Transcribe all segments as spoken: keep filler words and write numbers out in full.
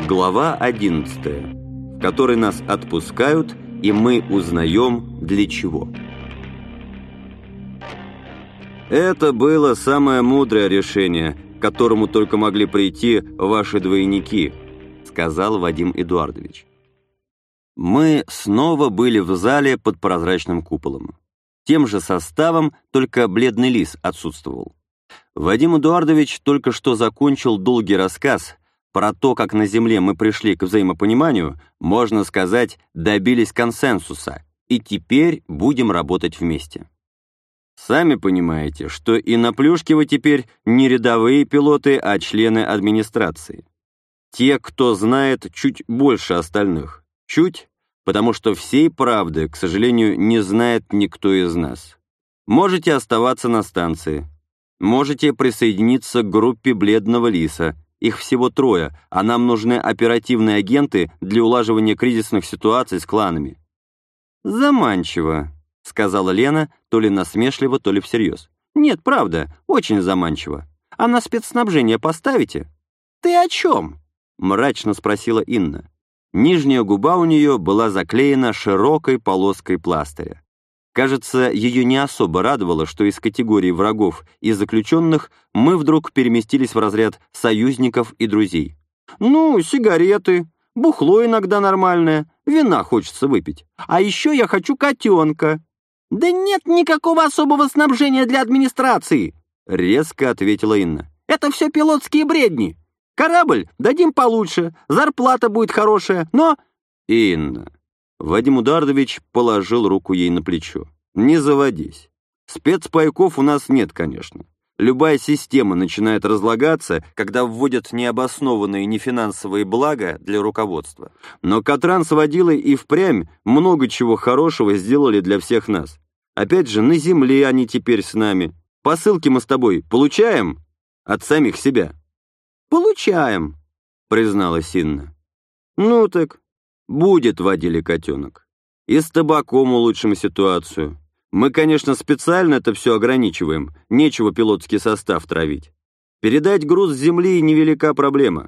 Глава одиннадцатая, в которой нас отпускают, и мы узнаем, для чего. Это было самое мудрое решение, к которому только могли прийти ваши двойники, сказал Вадим Эдуардович. Мы снова были в зале под прозрачным куполом. Тем же составом, только бледный лис отсутствовал. Вадим Эдуардович только что закончил долгий рассказ про то, как на Земле мы пришли к взаимопониманию, можно сказать, добились консенсуса, и теперь будем работать вместе. Сами понимаете, что и на Плюшке вы теперь не рядовые пилоты, а члены администрации. Те, кто знает чуть больше остальных. Чуть, потому что всей правды, к сожалению, не знает никто из нас. Можете оставаться на станции. Можете присоединиться к группе Бледного Лиса. Их всего трое, а нам нужны оперативные агенты для улаживания кризисных ситуаций с кланами. Заманчиво, сказала Лена, то ли насмешливо, то ли всерьез. Нет, правда, очень заманчиво. А на спецснабжение поставите? Ты о чем? Мрачно спросила Инна. Нижняя губа у нее была заклеена широкой полоской пластыря. Кажется, ее не особо радовало, что из категории врагов и заключенных мы вдруг переместились в разряд союзников и друзей. Ну, сигареты, бухло иногда нормальное, вина хочется выпить. А еще я хочу котенка. Да нет никакого особого снабжения для администрации, резко ответила Инна. Это все пилотские бредни. Корабль дадим получше, зарплата будет хорошая, но... Инна... Вадим Эдуардович положил руку ей на плечо. «Не заводись. Спецпайков у нас нет, конечно. Любая система начинает разлагаться, когда вводят необоснованные нефинансовые блага для руководства. Но Катран с водилой и впрямь много чего хорошего сделали для всех нас. Опять же, на земле они теперь с нами. Посылки мы с тобой получаем от самих себя?» «Получаем», — призналась Инна. «Ну так... Будет, водили котенок. И с табаком улучшим ситуацию. Мы, конечно, специально это все ограничиваем, нечего пилотский состав травить. Передать груз с земли невелика проблема.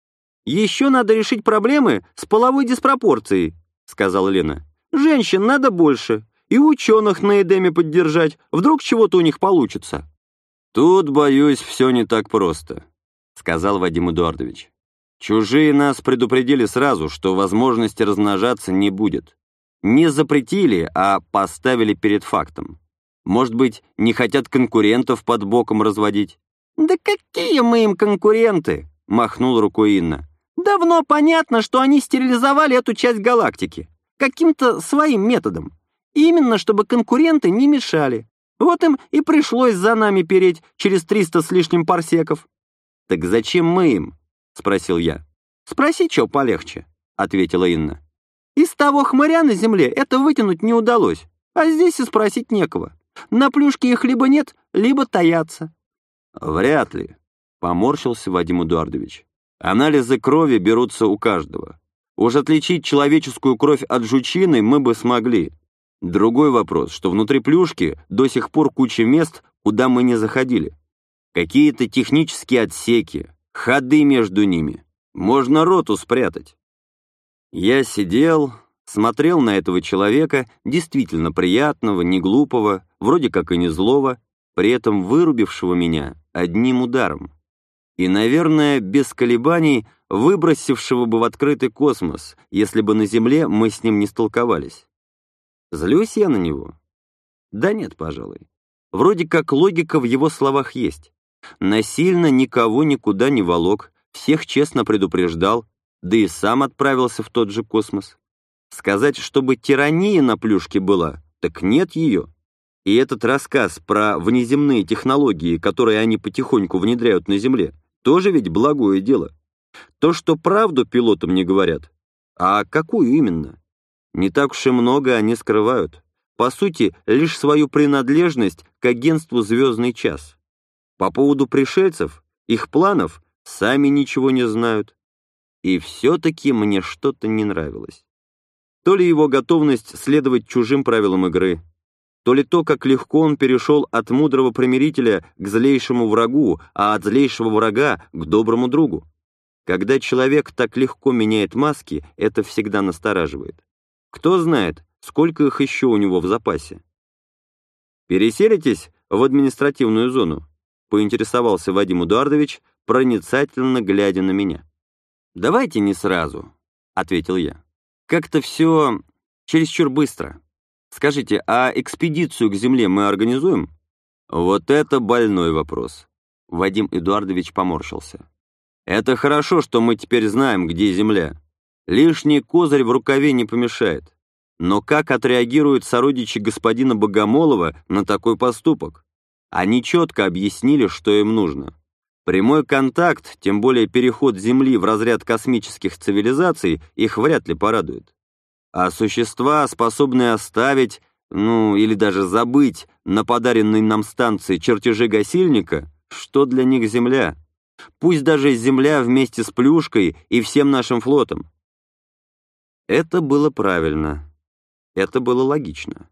Еще надо решить проблемы с половой диспропорцией, сказала Лена. Женщин надо больше, и ученых на Эдеме поддержать, вдруг чего-то у них получится. Тут, боюсь, все не так просто, сказал Вадим Эдуардович. Чужие нас предупредили сразу, что возможности размножаться не будет. Не запретили, а поставили перед фактом. Может быть, не хотят конкурентов под боком разводить? «Да какие мы им конкуренты?» — махнул рукой Инна. «Давно понятно, что они стерилизовали эту часть галактики. Каким-то своим методом. Именно, чтобы конкуренты не мешали. Вот им и пришлось за нами переть через триста с лишним парсеков». «Так зачем мы им?» — спросил я. «Спроси, что полегче», — ответила Инна. «Из того хмыря на земле это вытянуть не удалось, а здесь и спросить некого. На Плюшке их либо нет, либо таятся». «Вряд ли», — поморщился Вадим Эдуардович. «Анализы крови берутся у каждого. Уж отличить человеческую кровь от жучины мы бы смогли. Другой вопрос, что внутри Плюшки до сих пор куча мест, куда мы не заходили. Какие-то технические отсеки, ходы между ними. Можно роту спрятать». Я сидел, смотрел на этого человека, действительно приятного, не глупого, вроде как и не злого, при этом вырубившего меня одним ударом. И, наверное, без колебаний выбросившего бы в открытый космос, если бы на Земле мы с ним не столковались. Злюсь я на него? Да нет, пожалуй. Вроде как логика в его словах есть. Насильно никого никуда не волок, всех честно предупреждал, да и сам отправился в тот же космос. Сказать, чтобы тирания на Плюшке была, так нет ее. И этот рассказ про внеземные технологии, которые они потихоньку внедряют на Земле, тоже ведь благое дело. То, что правду пилотам не говорят. А какую именно? Не так уж и много они скрывают. По сути, лишь свою принадлежность к агентству «Звездный час». По поводу пришельцев, их планов, сами ничего не знают. И все-таки мне что-то не нравилось. То ли его готовность следовать чужим правилам игры, то ли то, как легко он перешел от мудрого примирителя к злейшему врагу, а от злейшего врага к доброму другу. Когда человек так легко меняет маски, это всегда настораживает. Кто знает, сколько их еще у него в запасе. «Переселитесь в административную зону?» — поинтересовался Вадим Эдуардович, проницательно глядя на меня. «Давайте не сразу», — ответил я. «Как-то все чересчур быстро. Скажите, а экспедицию к Земле мы организуем?» «Вот это больной вопрос». Вадим Эдуардович поморщился. «Это хорошо, что мы теперь знаем, где Земля. Лишний козырь в рукаве не помешает. Но как отреагируют сородичи господина Богомолова на такой поступок? Они четко объяснили, что им нужно. Прямой контакт, тем более переход Земли в разряд космических цивилизаций, их вряд ли порадует. А существа, способные оставить, ну или даже забыть на подаренной нам станции чертежи гасильника, что для них Земля? Пусть даже Земля вместе с Плюшкой и всем нашим флотом». Это было правильно. Это было логично.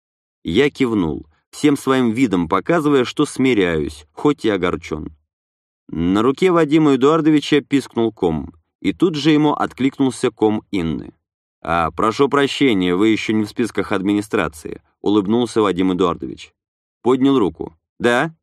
Я кивнул, всем своим видом показывая, что смиряюсь, хоть и огорчен. На руке Вадима Эдуардовича пискнул ком, и тут же ему откликнулся ком Инны. «А, прошу прощения, вы еще не в списках администрации», — улыбнулся Вадим Эдуардович. Поднял руку. «Да?»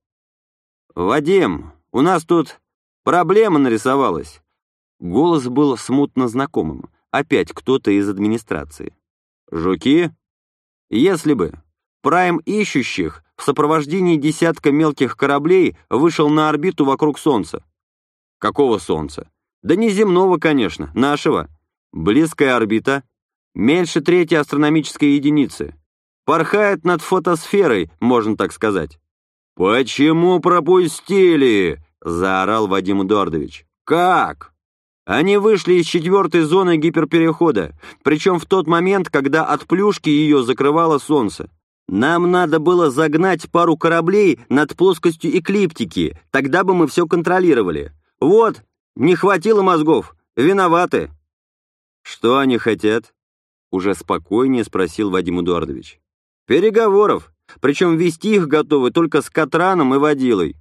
«Вадим, у нас тут проблема нарисовалась». Голос был смутно знакомым. Опять кто-то из администрации. «Жуки? Если бы. Прайм ищущих в сопровождении десятка мелких кораблей вышел на орбиту вокруг Солнца». «Какого Солнца?» «Да не земного, конечно, нашего. Близкая орбита. Меньше третьей астрономической единицы. Порхает над фотосферой, можно так сказать». «Почему пропустили?» — заорал Вадим Эдуардович. «Как?» «Они вышли из четвертой зоны гиперперехода, причем в тот момент, когда от Плюшки ее закрывало Солнце. Нам надо было загнать пару кораблей над плоскостью эклиптики, тогда бы мы все контролировали. Вот, не хватило мозгов, виноваты». «Что они хотят?» — уже спокойнее спросил Вадим Эдуардович. «Переговоров, причем вести их готовы только с Катраном и водилой».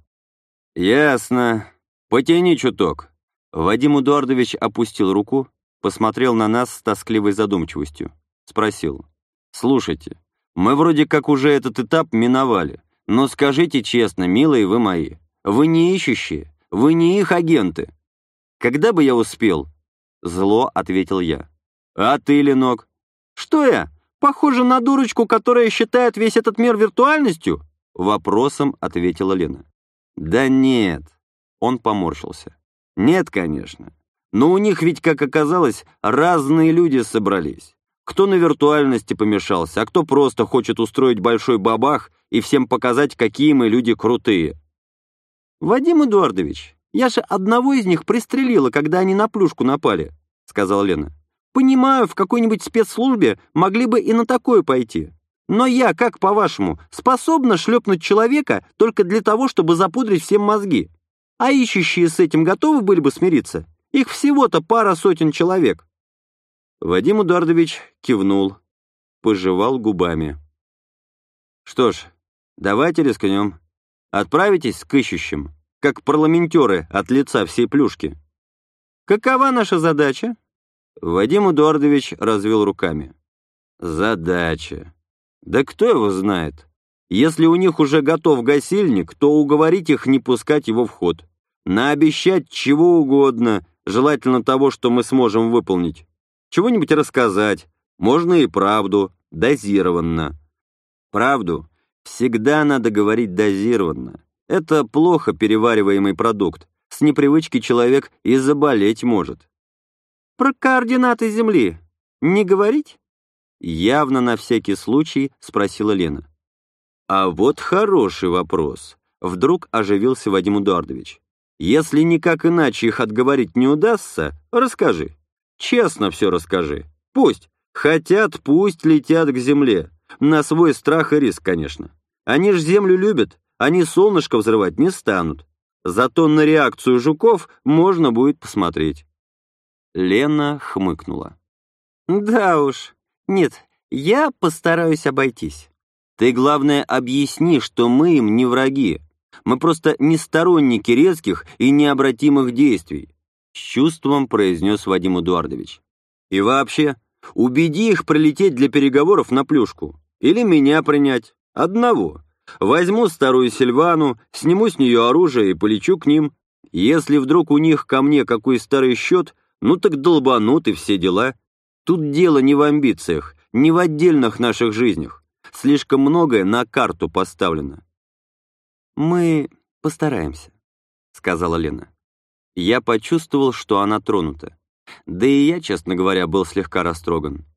«Ясно. Потяни чуток». Вадим Эдуардович опустил руку, посмотрел на нас с тоскливой задумчивостью. Спросил. «Слушайте, мы вроде как уже этот этап миновали, но скажите честно, милые вы мои, вы не ищущие, вы не их агенты». «Когда бы я успел?» Зло ответил я. «А ты, Ленок?» «Что я? Похоже на дурочку, которая считает весь этот мир виртуальностью?» Вопросом ответила Лена. «Да нет». Он поморщился. «Нет, конечно. Но у них ведь, как оказалось, разные люди собрались. Кто на виртуальности помешался, а кто просто хочет устроить большой бабах и всем показать, какие мы люди крутые». «Вадим Эдуардович, я же одного из них пристрелила, когда они на Плюшку напали», — сказала Лена. «Понимаю, в какой-нибудь спецслужбе могли бы и на такое пойти. Но я, как по-вашему, способна шлепнуть человека только для того, чтобы запудрить всем мозги? А ищущие с этим готовы были бы смириться? Их всего-то пара сотен человек». Вадим Эдуардович кивнул, пожевал губами. «Что ж, давайте рискнем. Отправитесь к ищущим, как парламентеры от лица всей Плюшки». «Какова наша задача?» Вадим Эдуардович развел руками. «Задача? Да кто его знает? Если у них уже готов гасильник, то уговорить их не пускать его в ход. Наобещать чего угодно, желательно того, что мы сможем выполнить. Чего-нибудь рассказать, можно и правду, дозированно. Правду всегда надо говорить дозированно. Это плохо перевариваемый продукт. С непривычки человек и заболеть может». «Про координаты Земли не говорить?» Явно на всякий случай спросила Лена. «А вот хороший вопрос». Вдруг оживился Вадим Эдуардович. «Если никак иначе их отговорить не удастся, расскажи. Честно все расскажи. Пусть. Хотят, пусть летят к Земле. На свой страх и риск, конечно. Они ж Землю любят, они солнышко взрывать не станут. Зато на реакцию жуков можно будет посмотреть». Лена хмыкнула. «Да уж. Нет, я постараюсь обойтись. Ты, главное, объясни, что мы им не враги. Мы просто не сторонники резких и необратимых действий. С чувством произнес Вадим Эдуардович. И вообще, убеди их прилететь для переговоров на Плюшку. Или меня принять. Одного. Возьму старую Сильвану, сниму с нее оружие и полечу к ним. Если вдруг у них ко мне какой старый счет, ну так долбанут и все дела. Тут дело не в амбициях, не в отдельных наших жизнях. Слишком многое на карту поставлено. «Мы постараемся», — сказала Лена. Я почувствовал, что она тронута. Да и я, честно говоря, был слегка растроган.